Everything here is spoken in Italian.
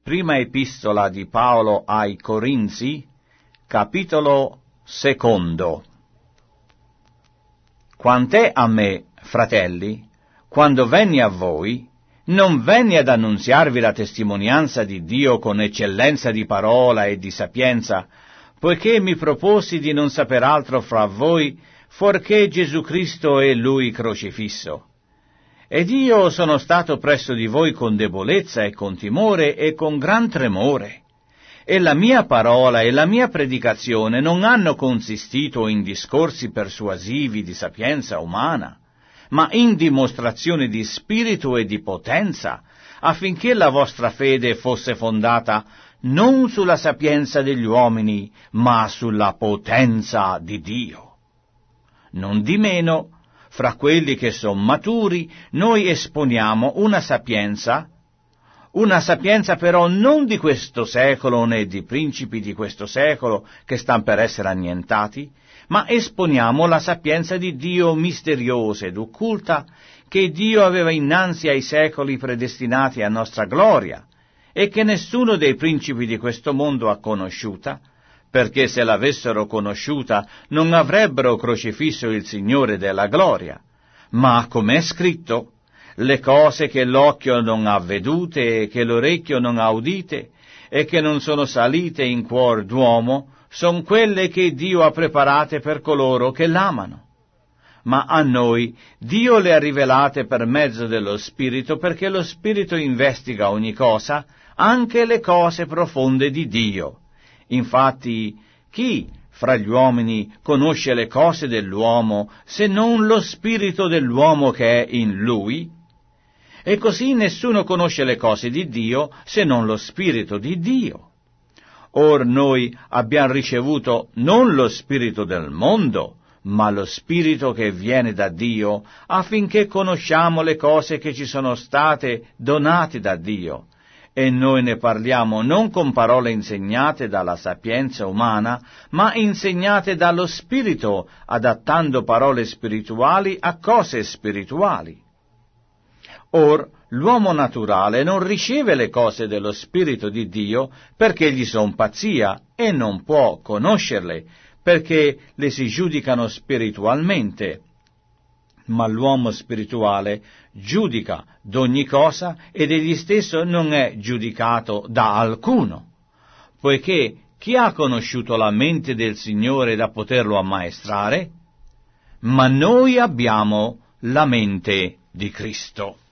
Prima epistola di Paolo ai Corinzi, capitolo 2. Quant'è a me, fratelli, quando venni a voi, non venni ad annunziarvi la testimonianza di Dio con eccellenza di parola e di sapienza, poiché mi proposi di non saper altro fra voi, fuorché Gesù Cristo e Lui crocifisso. Ed io sono stato presso di voi con debolezza e con timore e con gran tremore. E la mia parola e la mia predicazione non hanno consistito in discorsi persuasivi di sapienza umana, ma in dimostrazione di spirito e di potenza, affinché la vostra fede fosse fondata non sulla sapienza degli uomini, ma sulla potenza di Dio. Non di meno, fra quelli che son maturi, noi esponiamo una sapienza però non di questo secolo né di principi di questo secolo che stan per essere annientati, ma esponiamo la sapienza di Dio misteriosa ed occulta, che Dio aveva innanzi ai secoli predestinati a nostra gloria, e che nessuno dei principi di questo mondo ha conosciuta, perché se l'avessero conosciuta non avrebbero crocifisso il Signore della gloria. Ma, come è scritto, le cose che l'occhio non ha vedute e che l'orecchio non ha udite e che non sono salite in cuor d'uomo, son quelle che Dio ha preparate per coloro che l'amano. Ma a noi Dio le ha rivelate per mezzo dello Spirito, perché lo Spirito investiga ogni cosa, anche le cose profonde di Dio. Infatti, chi fra gli uomini conosce le cose dell'uomo, se non lo spirito dell'uomo che è in lui? E così nessuno conosce le cose di Dio, se non lo spirito di Dio. Or noi abbiamo ricevuto non lo spirito del mondo, ma lo spirito che viene da Dio, affinché conosciamo le cose che ci sono state donate da Dio. E noi ne parliamo non con parole insegnate dalla sapienza umana, ma insegnate dallo Spirito, adattando parole spirituali a cose spirituali. Or, l'uomo naturale non riceve le cose dello Spirito di Dio, perché gli son pazzia, e non può conoscerle, perché le si giudicano spiritualmente. Ma l'uomo spirituale giudica d'ogni cosa ed egli stesso non è giudicato da alcuno, poiché chi ha conosciuto la mente del Signore da poterlo ammaestrare? Ma noi abbiamo la mente di Cristo.